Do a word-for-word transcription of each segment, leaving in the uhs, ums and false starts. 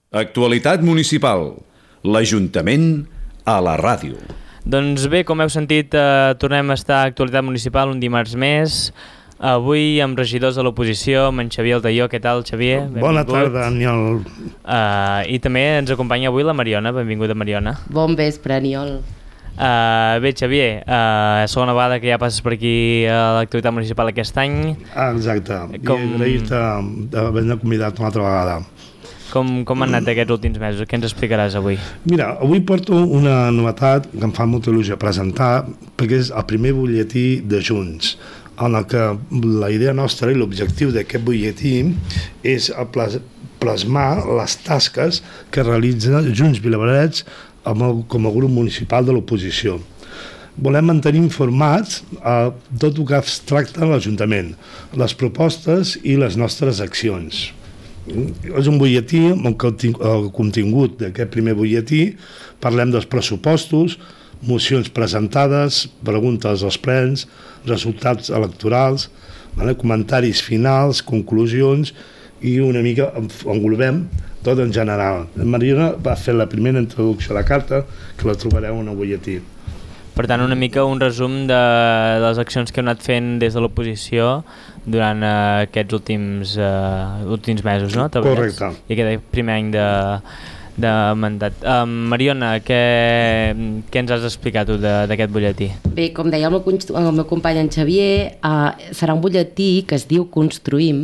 Actualitat municipal. L'Ajuntament a la ràdio. Doncs bé, com heu sentit, eh, tornem a estar a Actualitat Municipal un dimarts més. Avui amb regidors de l'oposició, amb en Xavier Altaió. Què tal, Xavier? Benvingut. Bona tarda, Aniol. Uh, I també ens acompanya avui la Mariona. Benvinguda, Mariona. Bon vespre, Aniol. Uh, bé, Xavier, uh, segona vegada que ja passes per aquí a l'actualitat municipal aquest any. Ah, exacte. Com... I agrair-te d'haver-me convidat una altra vegada. Com, com han anat aquests últims mesos? Què ens explicaràs avui? Mira, avui porto una novetat que em fa molta il·lusió presentar, perquè és el primer butlletí de Junts, en el que la idea nostra i l'objectiu d'aquest butlletí és plasmar les tasques que realitza Junts Vilaberets com a grup municipal de l'oposició. Volem mantenir informats a tot el que es tracta a l'Ajuntament, les propostes i les nostres accions. És un butlletí amb el contingut d'aquest primer butlletí. Parlem dels pressupostos, mocions presentades, preguntes als plens, resultats electorals, comentaris finals, conclusions i una mica englobem tot en general. Mariona va fer la primera introducció a la carta, que la trobareu en el butlletí. Per tant, una mica un resum de, de les accions que heu anat fent des de l'oposició durant uh, aquests últims, uh, últims mesos, no? Correcte. I aquest primer any de, de mandat. Um, Mariona, què, què ens has explicat tu d'aquest butlletí? Bé, com deia el meu, el meu company en Xavier, uh, serà un butlletí que es diu Construïm,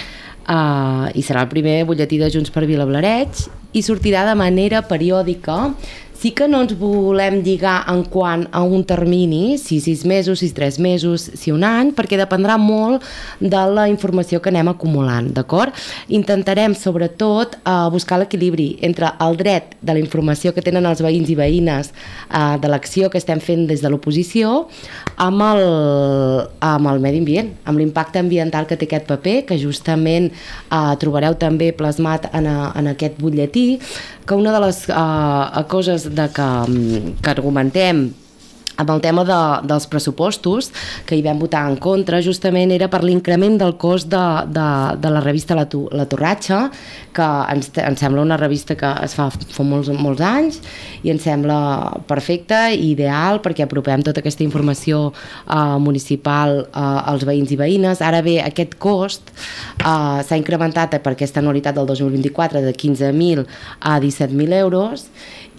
uh, i serà el primer butlletí de Junts per Vilablareix i sortirà de manera periòdica. Sí que no ens volem lligar en quant a un termini, si sis mesos, si tres mesos, si un any, perquè dependrà molt de la informació que anem acumulant, d'acord? Intentarem, sobretot, eh, buscar l'equilibri entre el dret de la informació que tenen els veïns i veïnes eh, de l'acció que estem fent des de l'oposició amb el, amb el medi ambient, amb l'impacte ambiental que té aquest paper, que justament eh, trobareu també plasmat en, a, en aquest butlletí, que una de les uh, coses de que, que argumentem amb el tema de, dels pressupostos, que hi vam votar en contra, justament era per l'increment del cost de, de, de la revista La, tu, la Torratxa, que ens, ens sembla una revista que es fa fa molts, molts anys i ens sembla perfecta i ideal perquè apropem tota aquesta informació uh, municipal uh, als veïns i veïnes. Ara bé, aquest cost uh, s'ha incrementat per aquesta anualitat del dos mil vint-i-quatre de quinze mil a disset mil euros,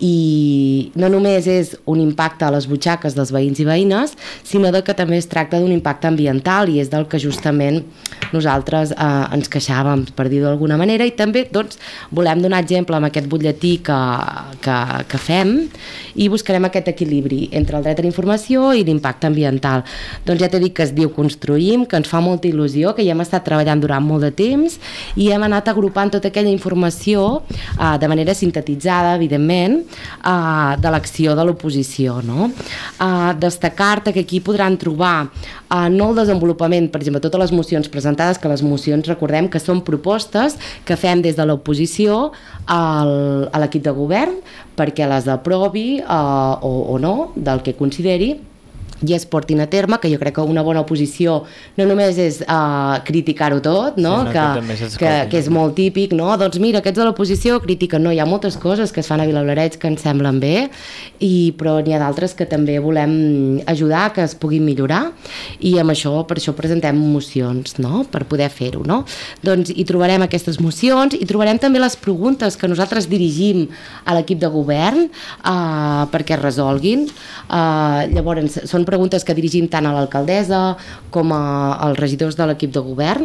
i no només és un impacte a les butxaques dels veïns i veïnes, sinó que també es tracta d'un impacte ambiental, i és del que justament nosaltres eh, ens queixàvem, per dir-ho d'alguna manera, i també doncs, volem donar exemple amb aquest butlletí que, que, que fem, i buscarem aquest equilibri entre el dret a la informació i l'impacte ambiental. Doncs ja t'he dit que es diu Construïm, que ens fa molta il·lusió, que ja hem estat treballant durant molt de temps i hem anat agrupant tota aquella informació eh, de manera sintetitzada, evidentment, Uh, de l'acció de l'oposició, no? Uh, destacar-te que aquí podran trobar uh, no el desenvolupament, per exemple, totes les mocions presentades, que les mocions recordem que són propostes que fem des de l'oposició al, a l'equip de govern perquè les aprovi uh, o, o no, del que consideri, i es portin a terme, que jo crec que una bona oposició no només és uh, criticar-ho tot, no? Sí, no, que, que, que, que és molt típic, no? Doncs mira, aquests de l'oposició critiquen, no, hi ha moltes coses que es fan a Vilablareix que ens semblen bé, i, però n'hi ha d'altres que també volem ajudar que es puguin millorar, i amb això, per això presentem mocions, no? Per poder fer-ho, no? Doncs hi trobarem aquestes mocions, i trobarem també les preguntes que nosaltres dirigim a l'equip de govern uh, perquè es resolguin. Uh, llavors, són preguntes que dirigim tant a l'alcaldessa com a, als regidors de l'equip de govern,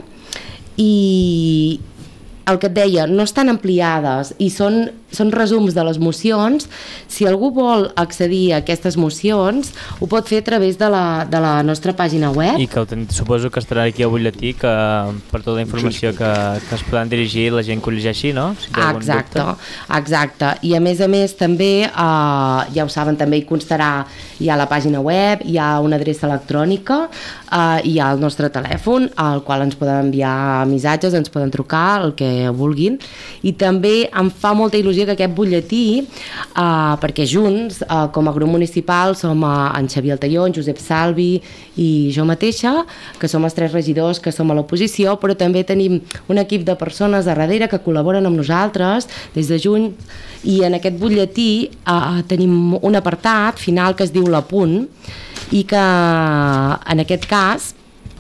i el que et deia, no estan ampliades i són, són resums de les mocions. Si algú vol accedir a aquestes mocions, ho pot fer a través de la, de la nostra pàgina web. I que ten, suposo que estarà aquí al butlletí, que per tota la informació que, que es poden dirigir la gent que ho llegeixi, no? Si té exacte, exacte. I a més a més també, eh, ja ho saben, també hi constarà, hi ha la pàgina web, hi ha una adreça electrònica, eh, hi ha el nostre telèfon, al qual ens poden enviar missatges, ens poden trucar, el que que vulguin. I també em fa molta il·lusió que aquest butlletí, eh, perquè junts, eh, com a grup municipal, som eh, en Xavier Altaió, en Josep Salvi i jo mateixa, que som els tres regidors que som a l'oposició, però també tenim un equip de persones a darrere que col·laboren amb nosaltres des de juny, i en aquest butlletí eh, tenim un apartat final que es diu l'Apunt, i que en aquest cas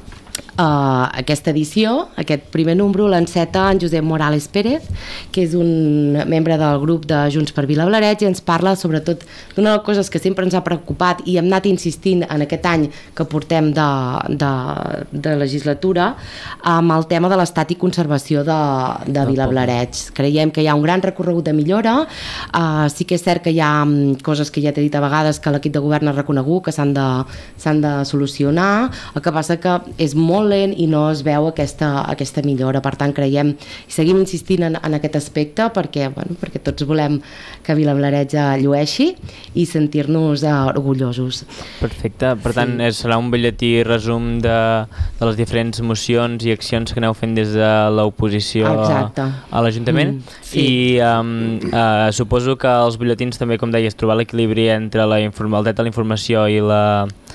Uh, aquesta edició, aquest primer número l'enceta en Josep Morales Pérez, que és un membre del grup de Junts per Vilablareix, i ens parla sobretot d'una de les coses que sempre ens ha preocupat i hem anat insistint en aquest any que portem de, de, de legislatura, amb el tema de l'estat i conservació de, de Vilablareix. Creiem que hi ha un gran recorregut de millora, uh, sí que és cert que hi ha coses que ja t'he dit a vegades que l'equip de govern ha reconegut que s'han de, s'han de solucionar, el que passa que és molt lent i no es veu aquesta, aquesta millora. Per tant, creiem i seguim insistint en, en aquest aspecte perquè, bueno, perquè tots volem que Vilablareix llueixi i sentir-nos uh, orgullosos. Perfecte. Per tant, sí. serà un butlletí resum de, de les diferents mocions i accions que aneu fent des de l'oposició a, a l'Ajuntament. Mm, sí. I um, uh, suposo que els butlletins també, com deies, trobar l'equilibri entre la inform- el dret a la informació i la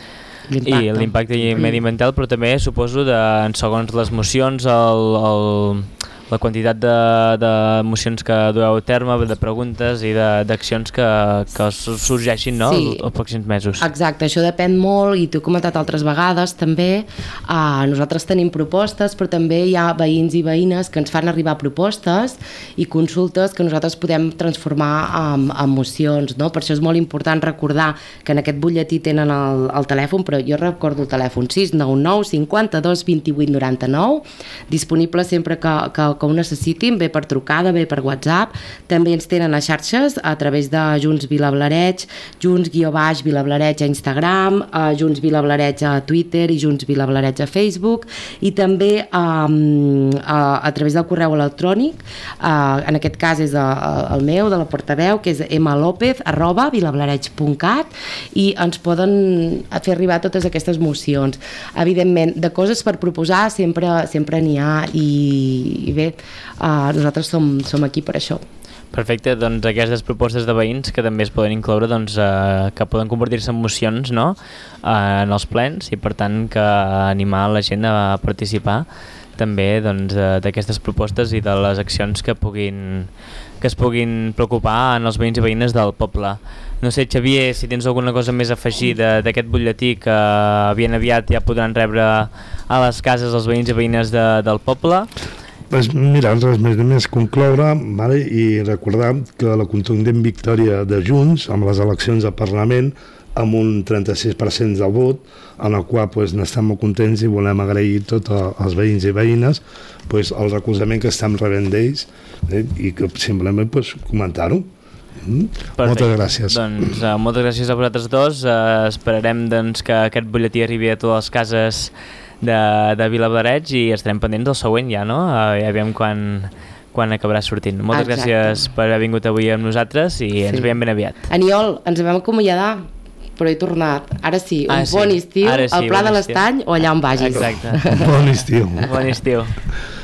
i l'impacte mediambiental, però també suposo de, en segons les mocions el, el, la quantitat de, de mocions que dueu a terme, de preguntes i d'accions que, que sorgeixin, no? Sí. els pròxims mesos. Exacte, això depèn molt i t'ho he comentat altres vegades també. Uh, nosaltres tenim propostes, però també hi ha veïns i veïnes que ens fan arribar propostes i consultes que nosaltres podem transformar en, en mocions, no? Per això és molt important recordar que en aquest butlletí tenen el, el telèfon, però jo recordo el telèfon sis nou nou cinquanta-dos vint-i-vuit noranta-nou, disponible sempre que, que que ho necessitin, bé per trucada, bé per WhatsApp. També ens tenen a xarxes a través de Junts Vilablareix, Junts guió baix Vilablareix a Instagram, a Junts Vilablareix a Twitter i Junts Vilablareix a Facebook, i també um, a, a través del correu electrònic, uh, en aquest cas és a, a, el meu, de la portaveu, que és mlopez arroba vilablareix punt cat, i ens poden fer arribar totes aquestes mocions. Evidentment, de coses per proposar sempre sempre n'hi ha, i, i bé, Uh, nosaltres som, som aquí per això. Perfecte, doncs aquestes propostes de veïns que també es poden incloure, doncs, uh, que poden convertir-se en mocions, no? uh, en els plens, i per tant que animar la gent a participar també, doncs, d'aquestes propostes i de les accions que puguin que es puguin preocupar en els veïns i veïnes del poble. No sé, Xavier, si tens alguna cosa més a afegir d'aquest butlletí que ben aviat ja podran rebre a les cases els veïns i veïnes de, del poble. Pues mira, res més, més concloure, vale? I recordar que la contundent victòria de Junts amb les eleccions al Parlament amb un trenta-sis per cent del vot, en el qual pues, n'estem molt contents i volem agrair tots els veïns i veïnes pues, el recolzament que estem rebent d'ells, eh? I que simplement pues, comentar-ho. Mm? Moltes gràcies. Doncs uh, moltes gràcies a vosaltres dos. Uh, esperarem doncs, que aquest butlletí arribi a totes les cases de, de Vilablareix i estarem pendents del següent ja, no? Uh, ja veiem quan, quan acabarà sortint. Moltes Exacte. gràcies per haver vingut avui amb nosaltres i sí. ens veiem ben aviat. Aniol, ens vam acomiadar, però he tornat. Ara sí, un ah, sí. bon estiu, sí, al Pla de l'Estany o allà on vagis. Exacte. Bon estiu. Bon estiu.